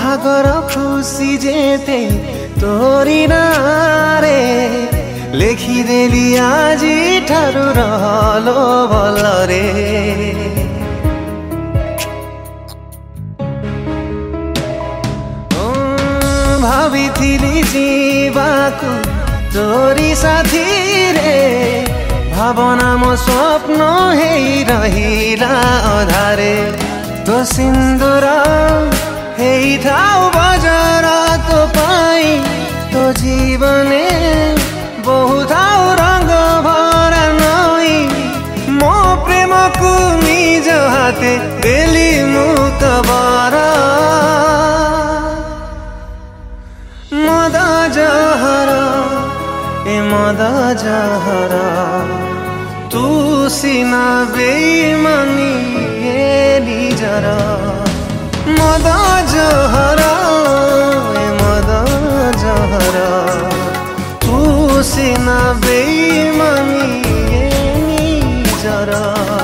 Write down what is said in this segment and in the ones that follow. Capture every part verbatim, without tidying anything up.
भागर खुशी जेते तोरी नारे लेखिदेली आजी ठारू रहलो भलरे भाविथिली जीवाकु तोरी साथी रे भावना मो स्वप्न हेई रहिला अधारे तो सिंदूर हेई थाउ बजार तो पाई तो जीवने बहु थाउ रंग भरा नई मो प्रेम को निज हाथे देली मुकबर मद जहर ए मद जहर तू सीना बेईमानी निजर मद जहर ए मद जहर तू सीना बेईमानी निजर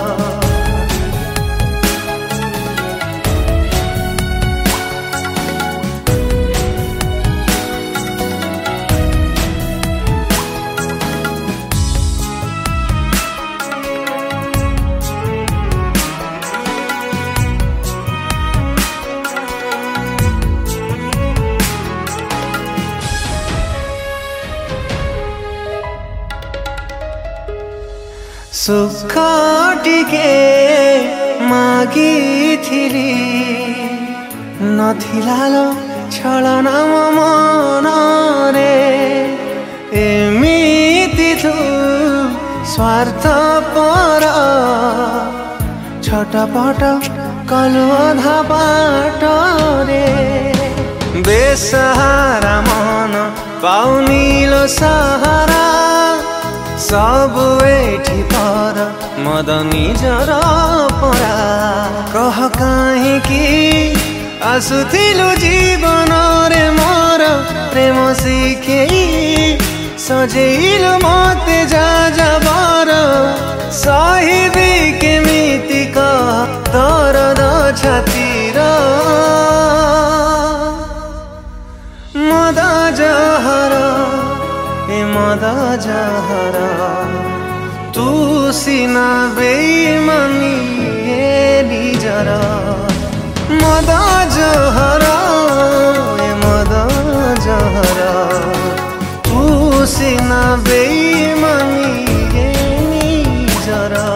सुख टिके मागिथिली नथिलालो छलना मन रे एमिति थु स्वार्थ पर छटपट कलु अधा बाट रे बेसहारा मन पाउनीलो सहारा सब एठी पर मद निजर परा कह काहींकि आसुथिलु जीवन रे मोर प्रेम शिखेई सजेइलु मते जा जाबर सहिबी केमिति कह दर्द छातीर मद जहर ए मद जहर तू सीना बेईमानी निजर मद जहर ए मद जहर तू सीना बेईमानी निजर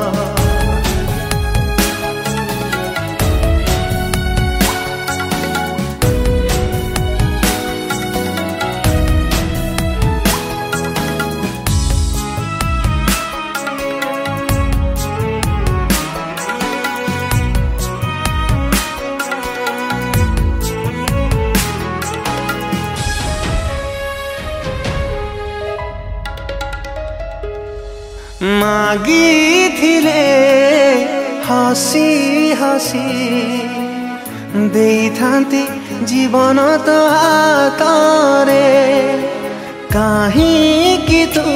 मागिथिले हसी हसी देइथान्ति जीवन तो हातरे काहींकि तू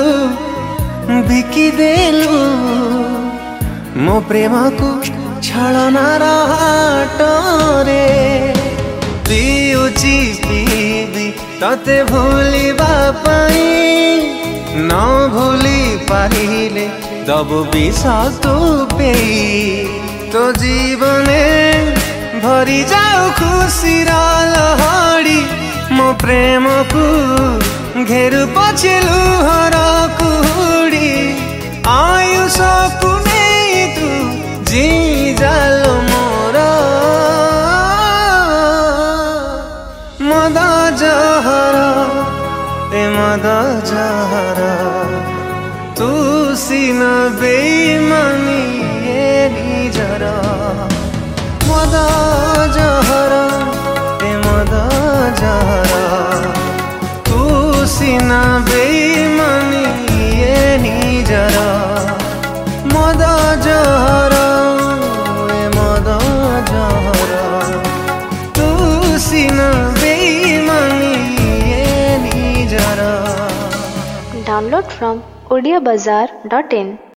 बिकिदेलु मो प्रेम को छलनार हाटरे पिउची पिबी तते भूलिबा पाई न भूली पारिले दबु विष तू पेई तो जीवने भरी जाऊ खुशी लहड़ी मो प्रेम को घेरु पछे लुहर कुहुड़ी आयुष को नहीं तू जी जाल मोर मद जहर ए मद जहर तू सीना बेईमानी निजर मद जहर ए मद जहर तू सीना बेईमानी निजर मद जहर ए मद जहर तू सीना बेईमानी निजर Download from odia bazaar dot in